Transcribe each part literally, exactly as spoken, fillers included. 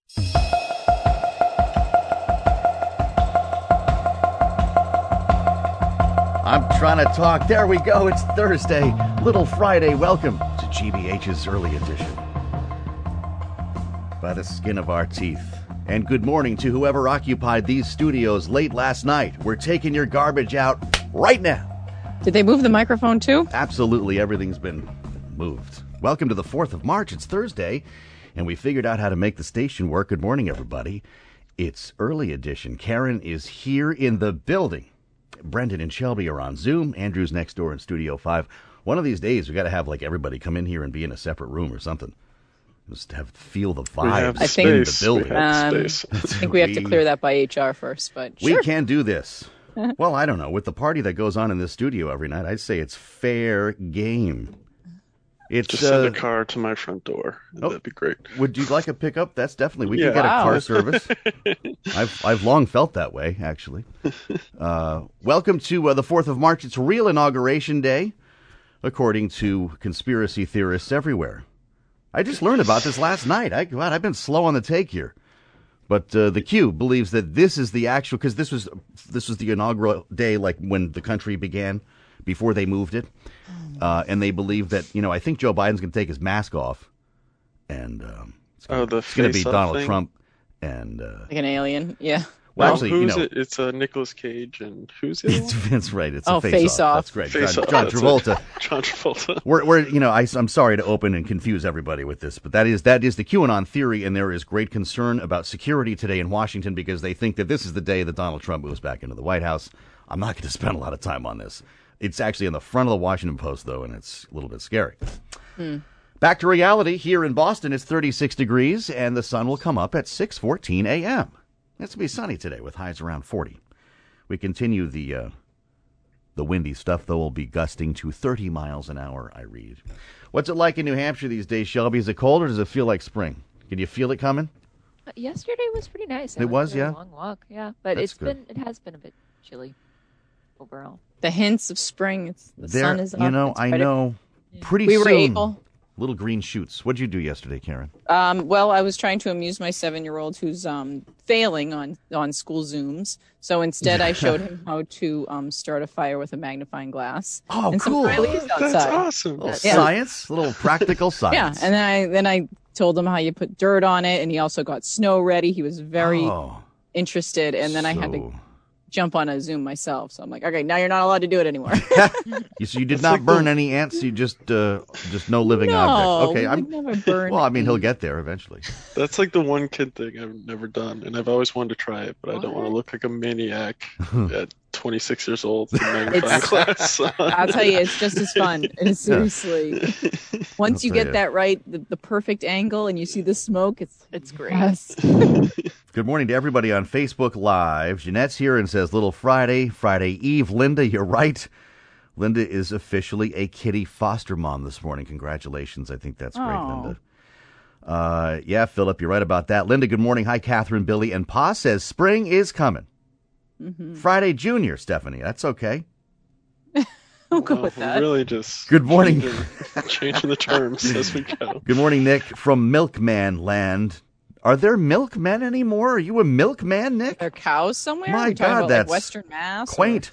I'm trying to talk. There we go. It's Thursday. Little Friday. Welcome to G B H's Early Edition. By the skin of our teeth. And good morning to whoever occupied these studios late last night. We're taking your garbage out right now. Did they move the microphone too? Absolutely. Everything's been moved. Welcome to the fourth of March. It's Thursday, and we figured out how to make the station work. Good morning, everybody. It's Early Edition. Karen is here in the building. Brendan and Shelby are on Zoom. Andrew's next door in Studio five. One of these days, we got to have like everybody come in here and be in a separate room or something. Just have feel the vibes I think, in the building. Um, I think we have to clear that by H R first, but we sure. can do this. Well, I don't know. With the party that goes on in this studio every night, I'd say it's fair game. It's just send uh, a car to my front door. Oh, that'd be great. Would you like a pickup? That's definitely we yeah. can get wow. a car service. I've I've long felt that way, actually. Uh, welcome to uh, the fourth of March. It's real inauguration day, according to conspiracy theorists everywhere. I just learned about this last night. I God, I've been slow on the take here. But uh, the Q believes that this is the actual, because this was this was the inaugural day, like when the country began, before they moved it, uh, and they believe that you know I think Joe Biden's going to take his mask off, and um, it's going oh, to be Donald thing? Trump, and uh, Like an alien, yeah. well, oh, actually, who's you know, it? It's uh, Nicolas Cage and who's the other it's, one? that's right. It's Oh, a face, Face off. Off. That's great. Face John, Off, John that's Travolta. it. John Travolta. We're, we're, you know, I, I'm sorry to open and confuse everybody with this, but that is that is the QAnon theory, and there is great concern about security today in Washington because they think that this is the day that Donald Trump moves back into the White House. I'm not going to spend a lot of time on this. It's actually on the front of the Washington Post, though, and it's a little bit scary. Hmm. Back to reality. Here in Boston, it's thirty-six degrees, and the sun will come up at six fourteen a.m. It's going to be sunny today with highs around forty. We continue the uh, the windy stuff, though. Will be gusting to thirty miles an hour, I read. What's it like in New Hampshire these days, Shelby? Is it cold, or does it feel like spring? Can you feel it coming? Uh, yesterday was pretty nice. I It went was, for a yeah? long walk, yeah. But That's it's good. been, it has been a bit chilly overall. The hints of spring. It's, the There, sun is up. you know, it's I ready. know. Pretty We were soon, able. little green shoots. What'd you do yesterday, Karen? Um, well, I was trying to amuse my seven-year-old who's um, failing on, on school Zooms. So instead, I showed him how to um, start a fire with a magnifying glass. Oh, and cool. some dry leaves outside. That's awesome. Little Yeah. science, little practical Yeah, science. and then I then I told him how you put dirt on it, and he also got snow ready. He was very oh, interested, and then I had to so- jump on a Zoom myself. So I'm like, okay, now you're not allowed to do it anymore. You, so you did not burn any ants. You just uh, just no living no, objects. Okay, we I'm. would never burn. Well, I mean, he'll get there eventually. That's like the one kid thing I've never done, and I've always wanted to try it, but I don't want to look like a maniac at twenty-six years old with a magnifying glass. I'll tell you, it's just as fun. It's seriously. Once I'll you tell get you. that right, the, the perfect angle, and you see the smoke, it's It's great. yes. Good morning to everybody on Facebook Live. Jeanette's here and says, Little Friday, Friday Eve. Linda, you're right. Linda is officially a kitty foster mom this morning. Congratulations. I think that's great, Aw. Linda. Uh, yeah, Philip, you're right about that. Linda, good morning. Hi, Catherine, Billy. And Pa says, spring is coming. Mm-hmm. Friday Junior, Stephanie. That's okay. I'll go Wow, with we're that. really just Good morning. changing, changing the terms as we go. Good morning, Nick, from Milkman Land. Are there milkmen anymore? Are you a milkman, Nick? Are there cows somewhere? My We're talking God, about, that's like Western Mass. or- Quaint.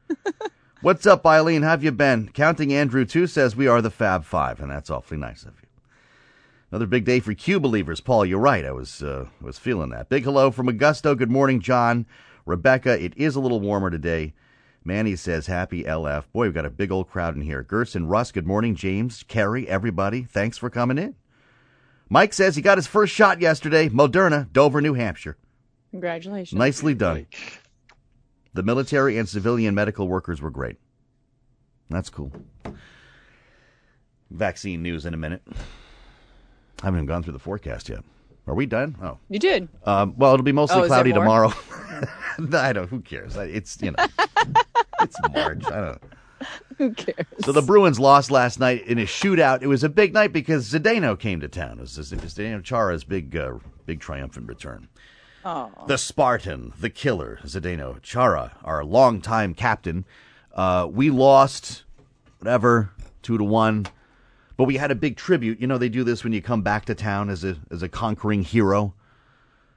What's up, Eileen? How have you been? Counting Andrew, too, says we are the Fab Five, and that's awfully nice of you. Another big day for Q believers. Paul, you're right. I was uh, was feeling that. Big hello from Augusto. Good morning, John. Rebecca, it is a little warmer today. Manny says, happy L F. Boy, we've got a big old crowd in here. Gertz and Russ, good morning. James, Carrie, everybody, thanks for coming in. Mike says he got his first shot yesterday. Moderna, Dover, New Hampshire. Congratulations. Nicely done. Like, The military and civilian medical workers were great. That's cool. Vaccine news in a minute. I haven't even gone through the forecast yet. Are we done? Oh. You did. Um, well, it'll be mostly Oh, is there cloudy more? tomorrow. I don't. Who cares? It's, you know, it's March. I don't know. Who cares? So the Bruins lost last night in a shootout. It was a big night because Zdeno came to town. It was Zdeno Chara's big, uh, big triumphant return. Oh. The Spartan, the killer, Zdeno Chara, our longtime captain. Uh, we lost, whatever, two to one. But we had a big tribute. You know, they do this when you come back to town as a as a conquering hero.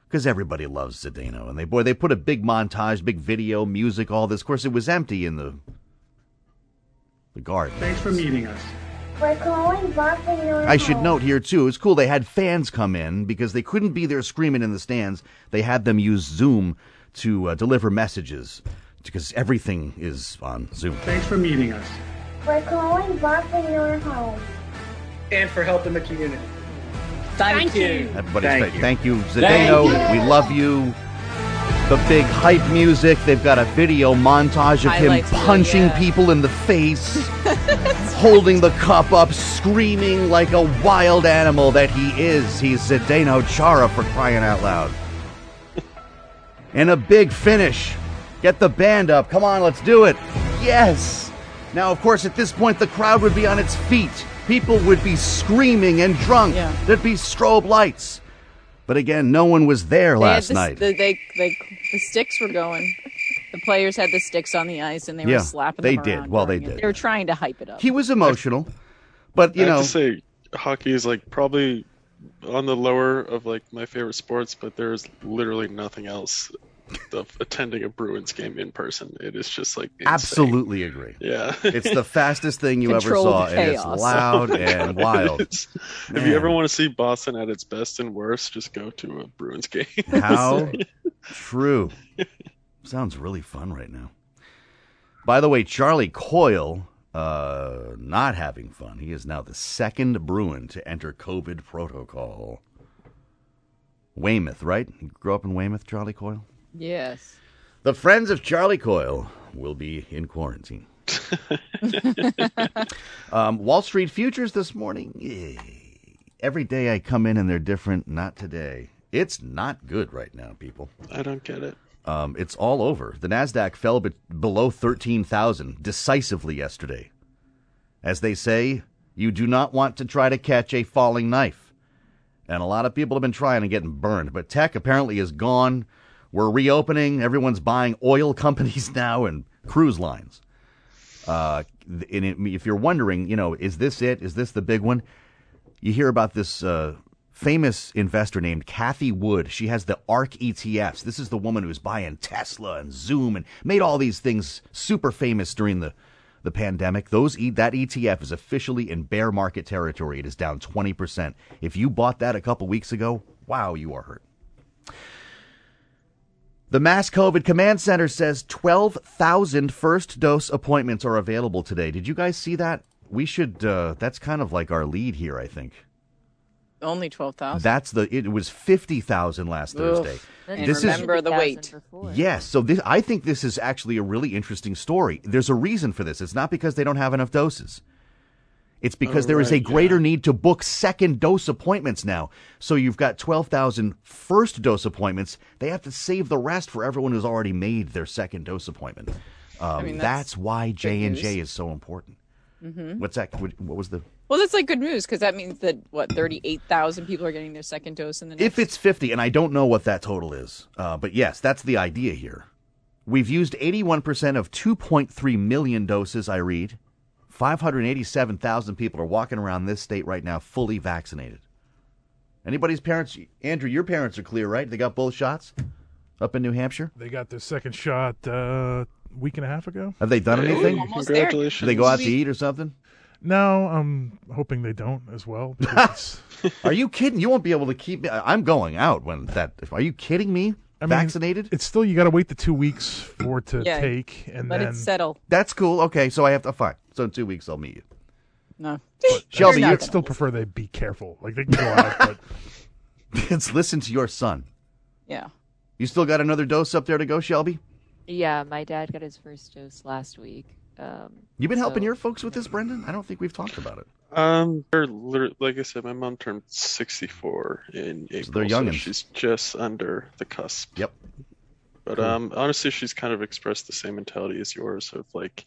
because everybody loves Zdeno. And they boy, they put a big montage, big video, music, all this. Of course, it was empty in the the garden. Thanks for meeting us. We're calling Boston your I should home. note here, too, it was cool. They had fans come in because they couldn't be there screaming in the stands. They had them use Zoom to uh, deliver messages because everything is on Zoom. Thanks for meeting us. We're calling Boston your home. And for helping the community. Thank, you. Everybody's Thank thank, you. thank you, Zdeno. Thank you. We love you. The big hype music. They've got a video montage of Highlights him reel, punching yeah. people in the face, holding the cup up, screaming like a wild animal that he is. He's Zdeno Chara, for crying out loud. And a big finish. Get the band up. Come on, let's do it. Yes. Now, of course, at this point, the crowd would be on its feet. People would be screaming and drunk. Yeah. There'd be strobe lights. But again, no one was there They had last the, night. The, they, they, the sticks were going. The players had the sticks on the ice, and they were Yeah, slapping they them did. around Well, they during it. did. They were trying to hype it up. He was emotional, but you I know, have to say, hockey is like probably on the lower of like my favorite sports, but there's literally nothing else of attending a Bruins game in person. It is just like insane. absolutely agree. Yeah. It's the fastest thing you ever Controlled saw, and it's chaos. loud Oh my and God, wild. it's- If Man. you ever want to see Boston at its best and worst, just go to a Bruins game. How true. Sounds really fun right now. By the way, Charlie Coyle, uh, not having fun. He is now the second Bruin to enter COVID protocol. Weymouth, right? You grew up in Weymouth, Charlie Coyle? Yes. The friends of Charlie Coyle will be in quarantine. um, Wall Street futures this morning. eh, Every day I come in and they're different. Not today. It's not good right now, people. I don't get it. Um, it's all over. The NASDAQ fell be- below thirteen thousand decisively yesterday. As they say, you do not want to try to catch a falling knife. And a lot of people have been trying and getting burned. But tech apparently is gone. We're reopening. Everyone's buying oil companies now and cruise lines. Uh, and it, if you're wondering, you know, is this it? Is this the big one? You hear about this uh, famous investor named Kathy Wood. She has the ARK E T Fs. This is the woman who's buying Tesla and Zoom and made all these things super famous during the, the pandemic. Those e- that E T F is officially in bear market territory. It is down twenty percent. If you bought that a couple weeks ago, wow, you are hurt. The Mass COVID Command Center says twelve thousand first dose appointments are available today. Did you guys see that? We should, uh, that's kind of like our lead here, I think. Only twelve thousand. That's the, it was fifty thousand last Thursday. That's And This is- remember the fifty thousand wait. before. Yes, so this, I think this is actually a really interesting story. There's a reason for this. It's not because they don't have enough doses. It's because Oh, there is a right, greater yeah. need to book second dose appointments now. So you've got twelve thousand first dose appointments. They have to save the rest for everyone who's already made their second dose appointment. Um, mean, that's, that's why J and J news. is so important. Mm-hmm. What's that? What, what was the? Well, that's like good news because that means that what thirty-eight thousand people are getting their second dose in the next. If it's fifty, and I don't know what that total is, uh, but yes, that's the idea here. We've used eighty-one percent of two point three million doses, I read. five hundred eighty-seven thousand people are walking around this state right now fully vaccinated. Anybody's parents, Andrew, your parents are clear, right? They got both shots up in New Hampshire? They got their second shot uh, a week and a half ago. Have they done Hey, anything? almost there. Congratulations. Do they go out to eat or something? No, I'm hoping they don't as well. because Are you kidding? You won't be able to keep me. I'm going out when that. Are you kidding me? I mean, Vaccinated? It's still, you got to wait the two weeks for it to Yeah, take. and Let then it settle. That's cool. Okay, so I have to. Fine. So in two weeks, I'll meet you. No. Shelby, You're you're not I'd still prefer they be careful. Like, they can go out, but Let's listen to your son. Yeah. You still got another dose up there to go, Shelby? Yeah, my dad got his first dose last week. Um, You been helping so- your folks with this, Brendan? I don't think we've talked about it. Um, they're literally, like I said, my mom turned sixty-four in April. they're youngins. she's just under the cusp. Yep. But Cool. um, honestly, she's kind of expressed the same mentality as yours of like,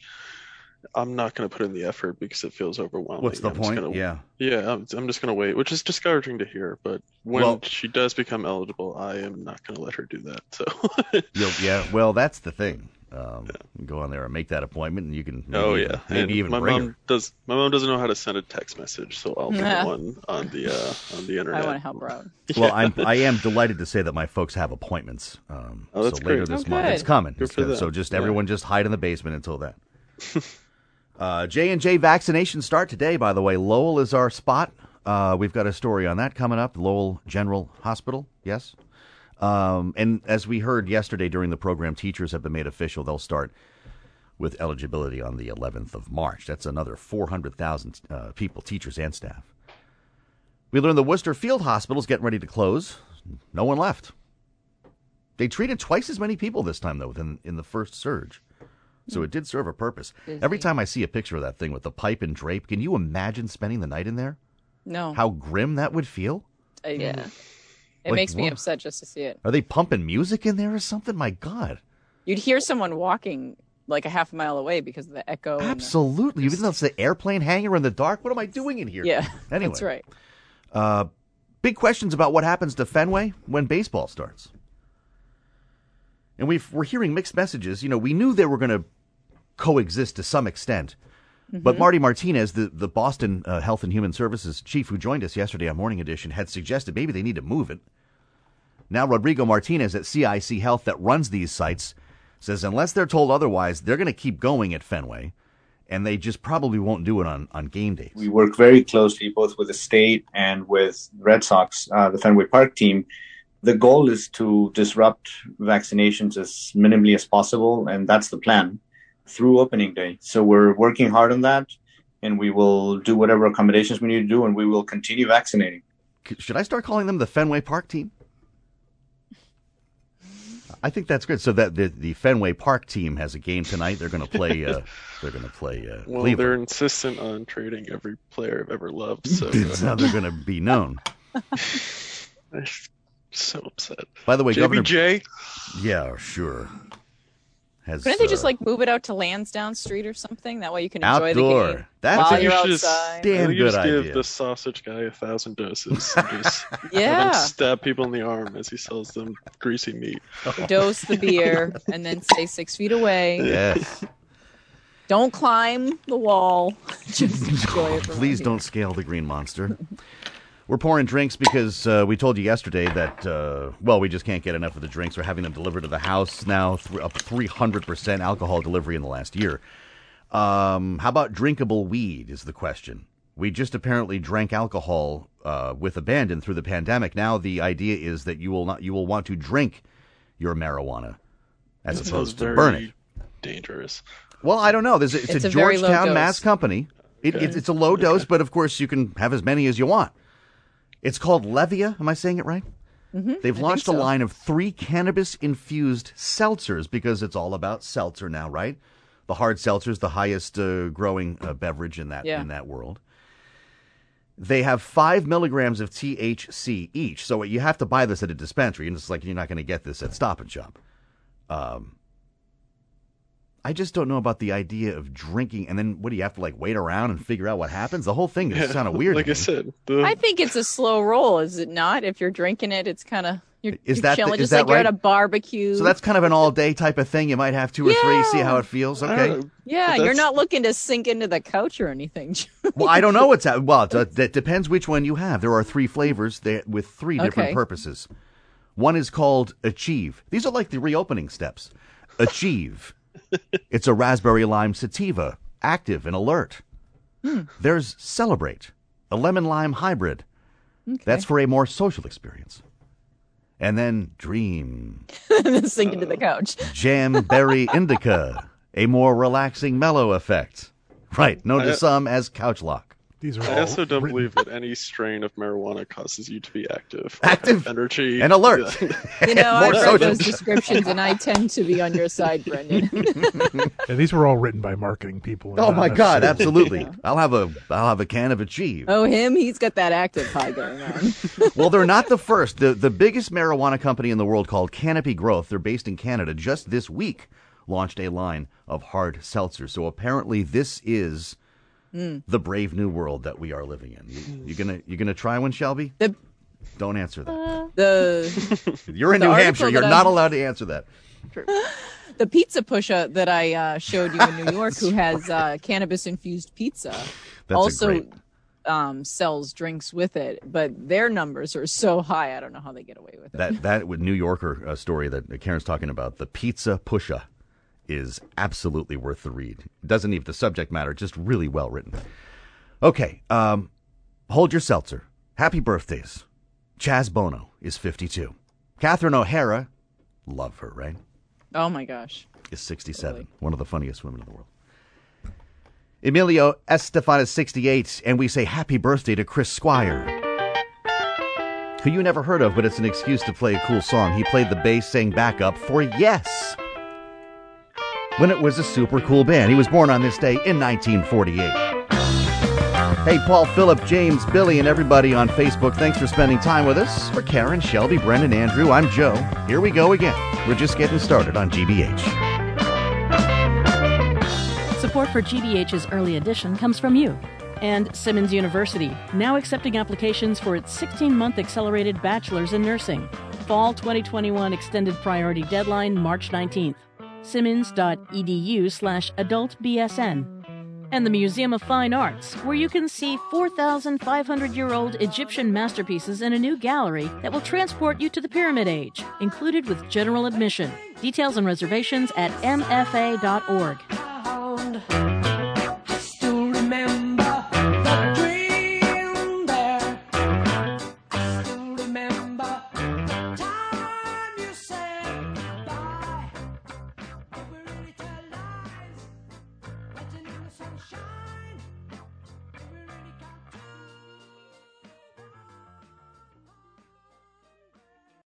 I'm not going to put in the effort because it feels overwhelming. What's the I'm just point? gonna- Yeah. Yeah, I'm, I'm just going to wait, which is discouraging to hear. But when Well- she does become eligible, I am not going to let her do that. So You'll, yeah. Well, that's the thing. Um, yeah. Go on there and make that appointment, and you can maybe oh yeah, even, maybe and even my bring mom her. does. My mom doesn't know how to send a text message, so I'll be the one on the uh, on the internet. I want to help her out. Well, I'm I am delighted to say that my folks have appointments. Um, Oh, that's so later great. this Oh, month, good. it's coming. Good It's for good. them. So just Yeah. everyone just hide in the basement until then. uh, J and J vaccinations start today. By the way, Lowell is our spot. Uh, we've got a story on that coming up. Lowell General Hospital. Yes. Um, and as we heard yesterday during the program, teachers have been made official. They'll start with eligibility on the eleventh of March. That's another four hundred thousand uh, people, teachers and staff. We learned the Worcester Field Hospital is getting ready to close. No one left. They treated twice as many people this time, though, than in the first surge. So it did serve a purpose. Busy. Every time I see a picture of that thing with the pipe and drape, can you imagine spending the night in there? No. How grim that would feel? I, Yeah. It Like makes me what? upset just to see it. Are they pumping music in there or something? My God. You'd hear someone walking like a half a mile away because of the echo. and the- Absolutely. Even though it's the airplane hangar in the dark, what am I doing in here? Yeah, Anyway. that's right. Uh, big questions about what happens to Fenway when baseball starts. And we've, we're hearing mixed messages. You know, we knew they were going to coexist to some extent. But Marty Martinez, the, the Boston uh, Health and Human Services chief who joined us yesterday on Morning Edition, had suggested maybe they need to move it. Now Rodrigo Martinez at C I C Health that runs these sites says unless they're told otherwise, they're going to keep going at Fenway, and they just probably won't do it on, on game days. We work very closely both with the state and with Red Sox, uh, the Fenway Park team. The goal is to disrupt vaccinations as minimally as possible, and that's the plan through opening day. So we're working hard on that, and we will do whatever accommodations we need to do, and we will continue vaccinating. Should I start calling them the Fenway Park team? I think that's good. So that the, the Fenway Park team has a game tonight. They're going to play. Uh, they're going to play. Uh, Well, Cleveland. they're insistent on trading every player I've ever loved, so That's how they're going to be known. I'm so upset. By the way, Governor. J B J, Yeah, sure. Has Couldn't they just uh, like move it out to Lansdowne Street or something? That way you can enjoy outdoor? the game That's while a you're you should just outside. damn I think you good just idea. give the sausage guy a thousand doses. And just have him Yeah, stab people in the arm as he sells them greasy meat. dose the beer and then stay six feet away. Yes. Don't climb the wall. Just enjoy it. from Please out don't scale the green monster. We're pouring drinks because uh, we told you yesterday that, uh, well, we just can't get enough of the drinks. We're having them delivered to the house now, th- up three hundred percent alcohol delivery in the last year. Um, how about drinkable weed is the question. We just apparently drank alcohol uh, with abandon through the pandemic. Now the idea is that you will not, you will want to drink your marijuana as That sounds opposed to very burn it. dangerous. Well, I don't know. There's a, it's, It's a, a very low Georgetown dose. Mass company. It, Okay. it's, it's a low dose, but of course you can have as many as you want. It's called Levia. Am I saying it right? Mm-hmm, They've I launched think a so. line of three cannabis-infused seltzers because it's all about seltzer now, right? The hard seltzer is the highest uh, growing uh, beverage in that Yeah. in that world. They have five milligrams of T H C each, so you have to buy this at a dispensary, and it's like you're not going to get this at Stop and Shop. Um, I just don't know about the idea of drinking, and then what do you have to like wait around and figure out what happens? The whole thing is kind of weird. Like to I me. said, the, I think it's a slow roll, is it not? If you're drinking it, it's kind of you're, Is you're that the- chilling, is just that like you're right? at a barbecue. So that's kind of an all-day type of thing. You might have two or three, see Yeah. how it feels. I Okay. don't know, yeah, but you're that's- not looking to sink into the couch or anything. Well, I don't know what's that. Well, it, it depends which one you have. There are three flavors there with three different Okay. purposes. One is called Achieve. These are like the reopening steps. Achieve. It's a raspberry lime sativa, active and alert. Hmm. There's Celebrate, a lemon lime hybrid. That's for a more social experience. And then Dream, Sink into the couch. Jam Berry Indica, a more relaxing mellow effect. Right, known to I- some as couch lock. These are I all also don't written- believe that any strain of marijuana causes you to be active, or Active have energy, and alert. Yeah. You know, More I've read social. those descriptions, and I tend to be on your side, Brendan. Yeah, these were all written by marketing people. and Oh not my God, necessarily- absolutely. I'll have a I'll have a can of Achieve. Oh, him? He's got that active high going on. Well, they're not the first. The the biggest marijuana company in the world called Canopy Growth, they're based in Canada, just this week launched a line of hard seltzers. So apparently this is the brave new world that we are living in. You, you gonna you gonna try one, Shelby? The Don't answer that. the You're in the New article Hampshire. You're that not I'm- allowed to answer that. the pizza pusher that I uh, showed you in New York, who has uh, cannabis-infused pizza, That's also a great... um, sells drinks with it. But their numbers are so high, I don't know how they get away with it. That that with New Yorker uh, story that Karen's talking about, the pizza pusher, is absolutely worth the read. It doesn't even the subject matter, just really well written. Okay, um, hold your seltzer. Happy birthdays. Chaz Bono is fifty-two. Catherine O'Hara, love her, right? Oh my gosh. Is sixty-seven. Totally. One of the funniest women in the world. Emilio Estefan is sixty-eight, and we say happy birthday to Chris Squire, who you never heard of, but it's an excuse to play a cool song. He played the bass, sang backup for Yes, when it was a super cool band. He was born on this day in nineteen forty-eight. Hey, Paul, Philip, James, Billy, and everybody on Facebook, thanks for spending time with us. For Karen, Shelby, Brendan, Andrew, I'm Joe. Here we go again. We're just getting started on G B H. Support for G B H's early edition comes from you and Simmons University, now accepting applications for its sixteen-month accelerated bachelor's in nursing. Fall twenty twenty-one extended priority deadline, March nineteenth. Simmons.edu slash adult BSN. And the Museum of Fine Arts, where you can see four thousand five hundred year old Egyptian masterpieces in a new gallery that will transport you to the Pyramid Age, included with general admission. Details and reservations at m f a dot org. Sunshine.